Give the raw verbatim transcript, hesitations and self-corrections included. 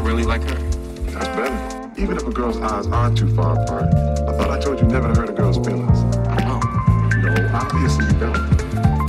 really like her? That's better. Even if a girl's eyes are too far apart. I thought I told you never to hurt a girl's feelings. No. No, obviously you don't.